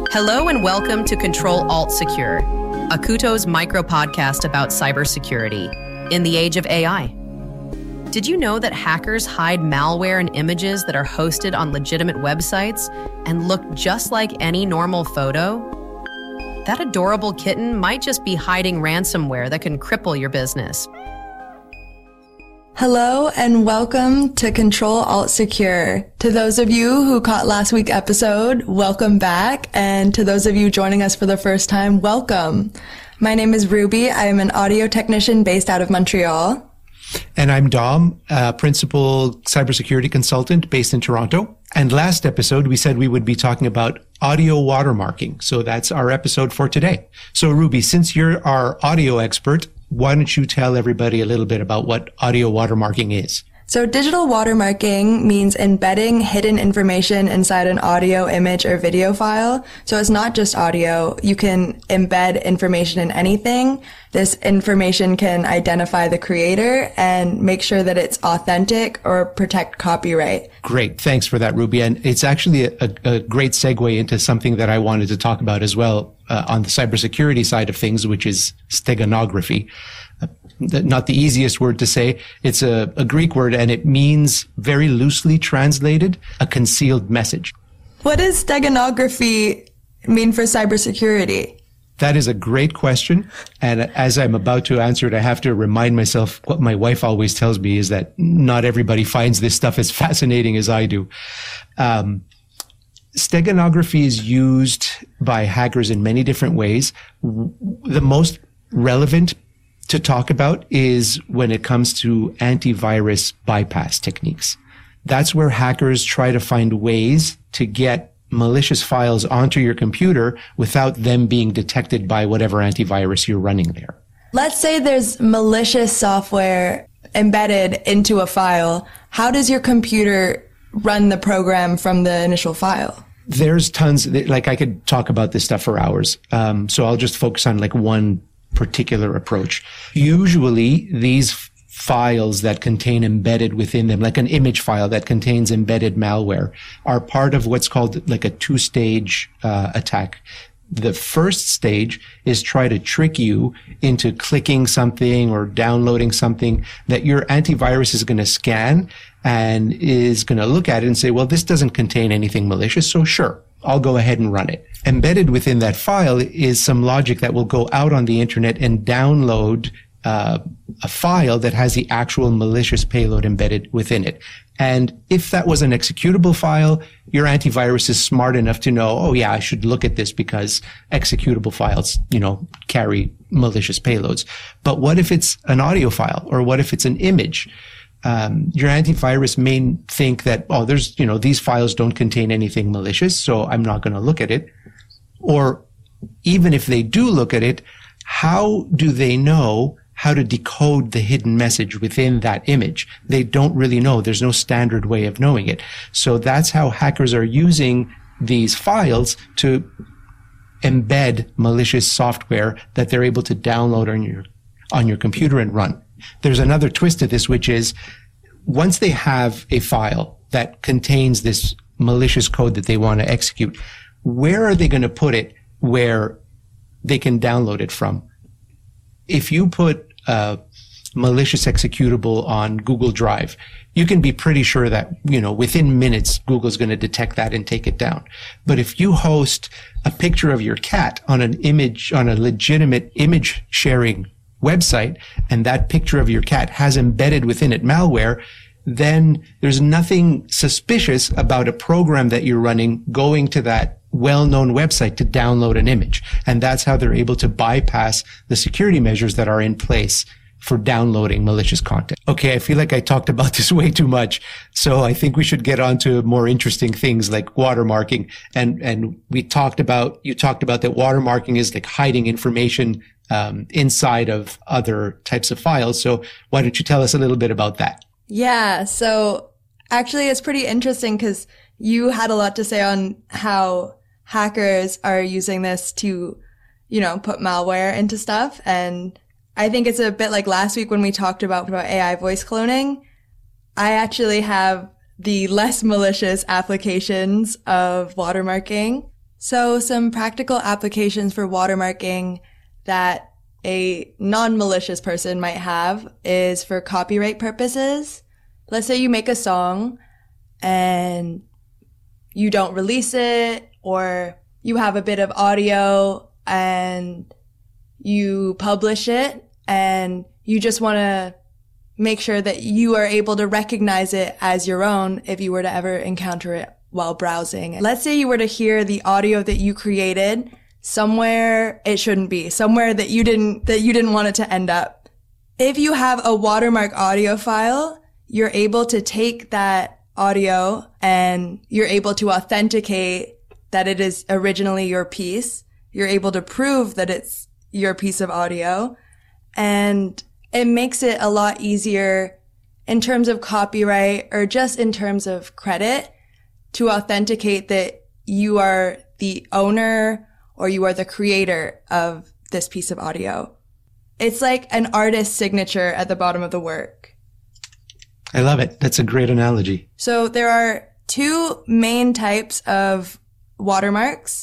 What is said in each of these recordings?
Hello and welcome to Control Alt Secure, Akuto's micro podcast about cybersecurity in the age of AI. Did you know that hackers hide malware and images that are hosted on legitimate websites and look just like any normal photo? That adorable kitten might just be hiding ransomware that can cripple your business. Hello and welcome to Control Alt Secure. To those of you who caught last week's episode, welcome back. And to those of you joining us for the first time, welcome. My name is Ruby. I am an audio technician based out of Montreal. And I'm Dom, principal cybersecurity consultant based in Toronto. And last episode, we said we would be talking about audio watermarking. So that's our episode for today. So Ruby, since you're our audio expert, why don't you tell everybody a little bit about what audio watermarking is? So digital watermarking means embedding hidden information inside an audio, image, or video file. So it's not just audio. You can embed information in anything. This information can identify the creator and make sure that it's authentic or protect copyright. Great. Thanks for that, Ruby. And it's actually a great segue into something that I wanted to talk about as well on the cybersecurity side of things, which is steganography. Not the easiest word to say. It's a Greek word, and it means, very loosely translated, a concealed message. What does steganography mean for cybersecurity? That is a great question. And as I'm about to answer it, I have to remind myself what my wife always tells me is that not everybody finds this stuff as fascinating as I do. Steganography is used by hackers in many different ways. The most relevant to talk about is when it comes to antivirus bypass techniques. That's where hackers try to find ways to get malicious files onto your computer without them being detected by whatever antivirus you're running there. Let's say there's malicious software embedded into a file. How does your computer run the program from the initial file? There's tons, like I could talk about this stuff for hours. So I'll just focus on like one particular approach. Usually these files that contain embedded within them, like an image file that contains embedded malware, are part of what's called like a two-stage attack. The first stage is try to trick you into clicking something or downloading something that your antivirus is going to scan and is going to look at it and say, well, this doesn't contain anything malicious, so sure, I'll go ahead and run it. Embedded within that file is some logic that will go out on the internet and download a file that has the actual malicious payload embedded within it. And if that was an executable file, your antivirus is smart enough to know, oh yeah, I should look at this because executable files, carry malicious payloads. But what if it's an audio file, or what if it's an image? Your antivirus may think that, oh, these files don't contain anything malicious, so I'm not going to look at it. Or even if they do look at it, how do they know how to decode the hidden message within that image? They don't really know. There's no standard way of knowing it. So that's how hackers are using these files to embed malicious software that they're able to download on your computer and run. There's another twist to this, which is once they have a file that contains this malicious code that they want to execute, where are they going to put it where they can download it from? If you put a malicious executable on Google Drive, you can be pretty sure that, within minutes, Google's going to detect that and take it down. But if you host a picture of your cat on a legitimate image sharing website, and that picture of your cat has embedded within it malware, then there's nothing suspicious about a program that you're running going to that well-known website to download an image. And that's how they're able to bypass the security measures that are in place for downloading malicious content. Okay, I feel like I talked about this way too much. So I think we should get on to more interesting things like watermarking. And you talked about that watermarking is like hiding information inside of other types of files. So why don't you tell us a little bit about that? Yeah. So actually it's pretty interesting because you had a lot to say on how hackers are using this to, put malware into stuff. And I think it's a bit like last week when we talked about AI voice cloning. I actually have the less malicious applications of watermarking. So some practical applications for watermarking that a non-malicious person might have is for copyright purposes. Let's say you make a song and you don't release it, or you have a bit of audio and you publish it and you just want to make sure that you are able to recognize it as your own if you were to ever encounter it while browsing. Let's say you were to hear the audio that you created somewhere it shouldn't be, somewhere that you didn't want it to end up. If you have a watermark audio file, you're able to take that audio and you're able to authenticate that it is originally your piece. You're able to prove that it's your piece of audio, and it makes it a lot easier in terms of copyright or just in terms of credit to authenticate that you are the owner or you are the creator of this piece of audio. It's like an artist's signature at the bottom of the work. I love it. That's a great analogy. So there are two main types of watermarks.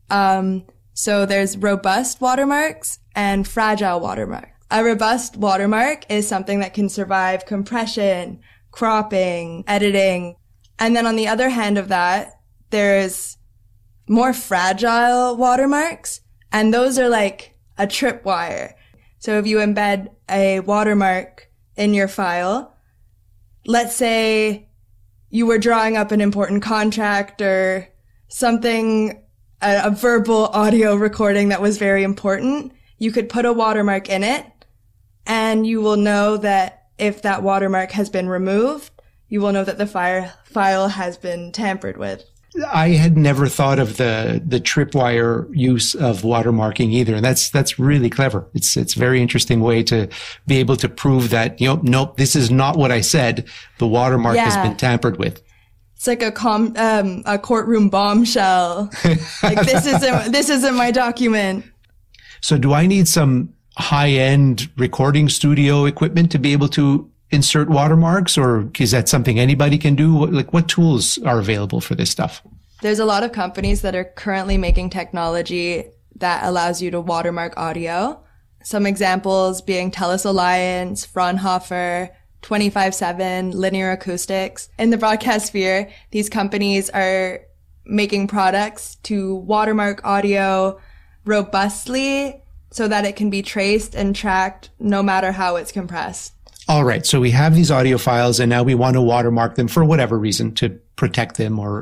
So there's robust watermarks and fragile watermarks. A robust watermark is something that can survive compression, cropping, editing. And then on the other hand of that, there's more fragile watermarks, and those are like a tripwire. So if you embed a watermark in your file, let's say you were drawing up an important contract or something, a verbal audio recording that was very important, you could put a watermark in it, and you will know that if that watermark has been removed, you will know that the file has been tampered with. I had never thought of the tripwire use of watermarking either. And that's really clever. It's a very interesting way to be able to prove that, nope, this is not what I said. The watermark has been tampered with. It's like a courtroom bombshell. Like this isn't my document. So do I need some high-end recording studio equipment to be able to insert watermarks, or is that something anybody can do? Like, what tools are available for this stuff? There's a lot of companies that are currently making technology that allows you to watermark audio. Some examples being TELUS Alliance, Fraunhofer, 25/7, Linear Acoustics. In the broadcast sphere, these companies are making products to watermark audio robustly so that it can be traced and tracked no matter how it's compressed. All right. So we have these audio files and now we want to watermark them for whatever reason, to protect them or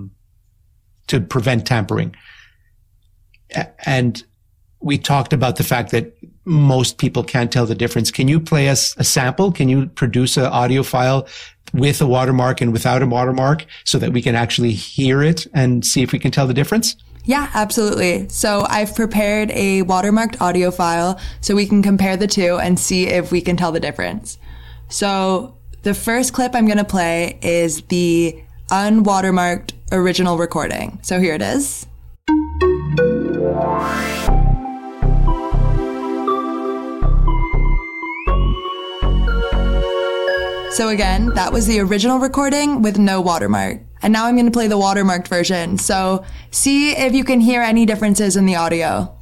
to prevent tampering. And we talked about the fact that most people can't tell the difference. Can you play us a sample? Can you produce an audio file with a watermark and without a watermark so that we can actually hear it and see if we can tell the difference? Yeah, absolutely. So I've prepared a watermarked audio file so we can compare the two and see if we can tell the difference. So the first clip I'm going to play is the unwatermarked original recording. So here it is. So again, that was the original recording with no watermark. And now I'm going to play the watermarked version. So see if you can hear any differences in the audio.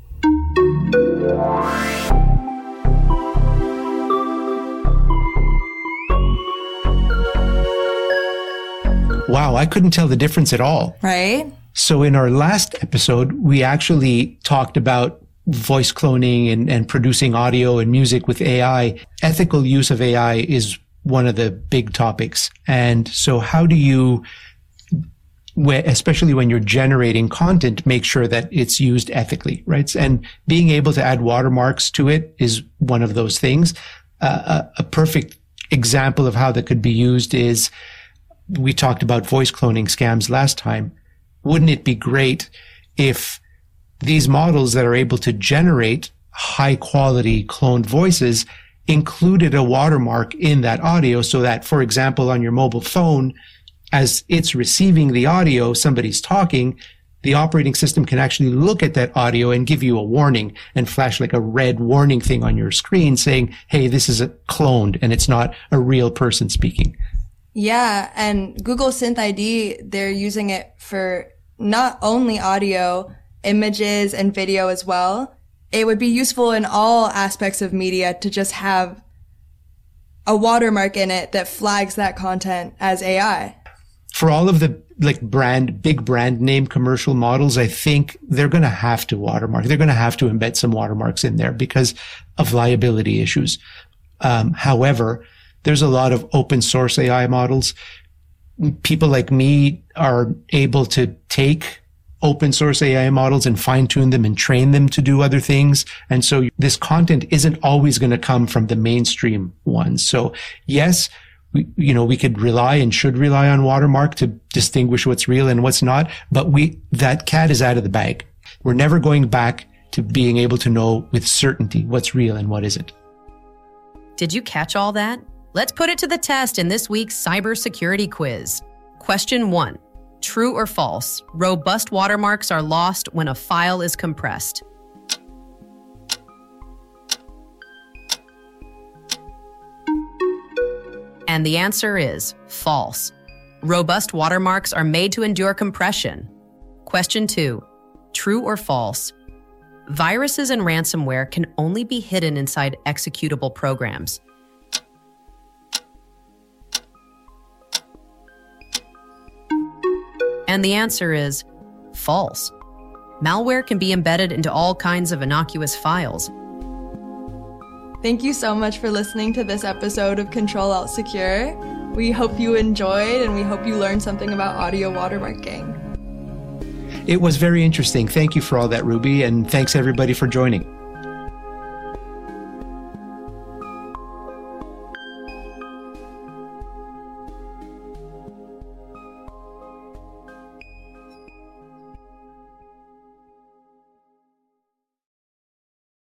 Wow, I couldn't tell the difference at all. Right? So in our last episode, we actually talked about voice cloning and producing audio and music with AI. Ethical use of AI is one of the big topics. And so how do you, especially when you're generating content, make sure that it's used ethically, right? And being able to add watermarks to it is one of those things. A perfect example of how that could be used is, we talked about voice cloning scams last time. Wouldn't it be great if these models that are able to generate high quality cloned voices included a watermark in that audio so that, for example, on your mobile phone, as it's receiving the audio, somebody's talking, the operating system can actually look at that audio and give you a warning and flash like a red warning thing on your screen saying, hey, this is cloned and it's not a real person speaking. Yeah, and Google Synth ID, they're using it for not only audio, images and video as well. It would be useful in all aspects of media to just have a watermark in it that flags that content as AI. For all of the big brand name commercial models, I think they're going to have to watermark. They're going to have to embed some watermarks in there because of liability issues. However, there's a lot of open source AI models. People like me are able to take open source AI models and fine tune them and train them to do other things. And so this content isn't always going to come from the mainstream ones. So yes, we could rely and should rely on watermark to distinguish what's real and what's not. But that cat is out of the bag. We're never going back to being able to know with certainty what's real and what isn't. Did you catch all that? Let's put it to the test in this week's cybersecurity quiz. Question 1. True or false? Robust watermarks are lost when a file is compressed. And the answer is false. Robust watermarks are made to endure compression. Question 2. True or false? Viruses and ransomware can only be hidden inside executable programs. And the answer is false. Malware can be embedded into all kinds of innocuous files. Thank you so much for listening to this episode of Control-Alt-Secure. We hope you enjoyed and we hope you learned something about audio watermarking. It was very interesting. Thank you for all that, Ruby, and thanks everybody for joining.